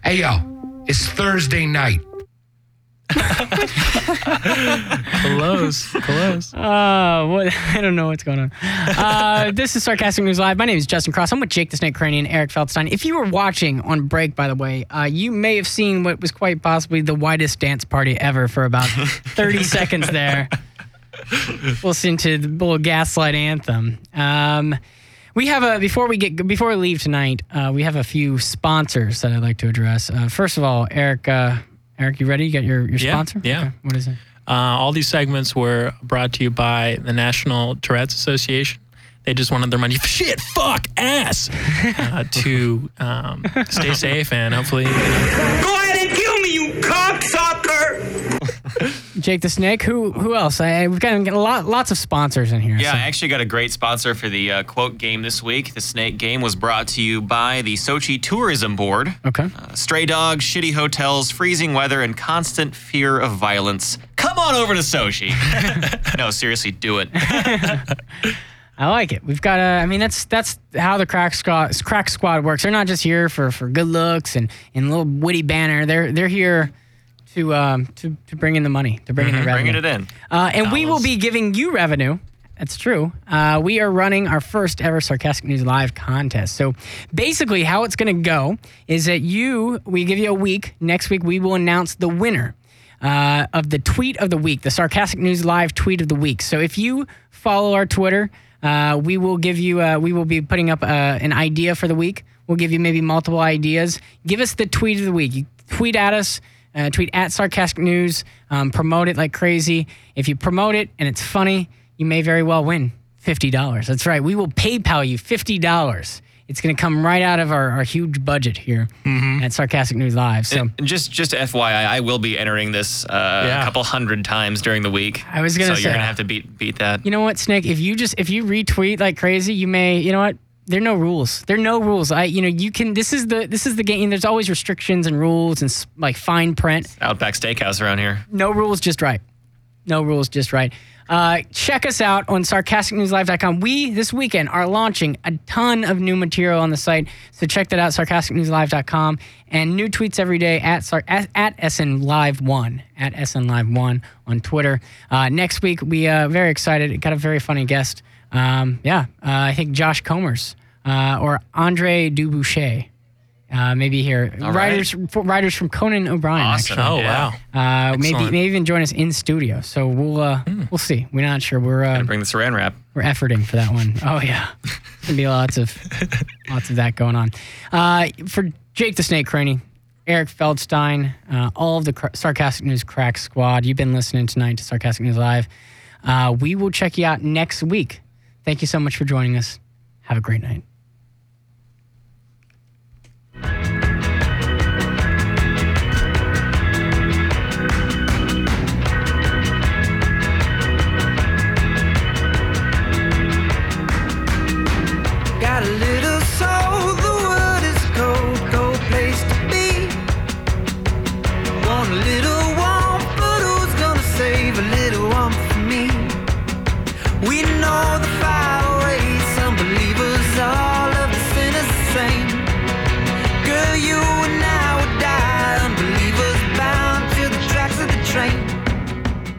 Hey, yo, it's Thursday night. Close. I don't know what's going on. This is Sarcastic News Live. My name is Justin Cross. I'm with Jake the Snake Craney and Eric Feldstein. If you were watching on break, by the way, you may have seen what was quite possibly the widest dance party ever for about 30 seconds there. We'll listen to the little Gaslight anthem. We have before we leave tonight, we have a few sponsors that I'd like to address. First of all, Eric, you ready? You got your sponsor? Yeah. Okay. What is it? All these segments were brought to you by the National Tourette's Association. They just wanted their money, shit, fuck, ass, to stay safe and hopefully... Go ahead and kill me, you cocksucker! Jake the Snake. Who else? We've got lots of sponsors in here. Yeah, so. I actually got a great sponsor for the quote game this week. The Snake Game was brought to you by the Sochi Tourism Board. Okay. Stray dogs, shitty hotels, freezing weather, and constant fear of violence. Come on over to Sochi. No, seriously, do it. I like it. We've got that's how the Crack Squad works. They're not just here for good looks and a little witty banner. They're here to bring in the money, to bring in the revenue. Bringing it in. And we will be giving you revenue. That's true. We are running our first ever Sarcastic News Live contest. So basically how it's going to go is that we give you a week. Next week, we will announce the winner of the tweet of the week, the Sarcastic News Live tweet of the week. So if you follow our Twitter, we will give you, we will be putting up an idea for the week. We'll give you maybe multiple ideas. Give us the tweet of the week. You tweet at us. Tweet at Sarcastic News. Promote it like crazy. If you promote it and it's funny, you may very well win $50. That's right. We will PayPal you $50. It's going to come right out of our huge budget here at Sarcastic News Live. So and just FYI, I will be entering this a couple hundred times during the week. I was going to say, so you're going to have to beat that. You know what, Snake? If you retweet like crazy, you may. You know what? There are no rules. You can. This is the game. There's always restrictions and rules and like fine print. Outback Steakhouse around here. No rules, just right. No rules, just right. Check us out on sarcasticnewslive.com. We, this weekend, are launching a ton of new material on the site, so check that out, sarcasticnewslive.com, and new tweets every day at SNLive1, at SNLive1 on Twitter. Next week, we are very excited. Got a very funny guest. I think Josh Comers or Andre Duboucher. Maybe here. Writers from Conan O'Brien. Awesome. Actually. Oh, wow. Maybe even join us in studio. So we'll see. We're not sure. We're bring the saran wrap. We're efforting for that one. Oh yeah, gonna be lots of that going on. For Jake the Snake Craney, Eric Feldstein, all of the Sarcastic News Crack Squad. You've been listening tonight to Sarcastic News Live. We will check you out next week. Thank you so much for joining us. Have a great night.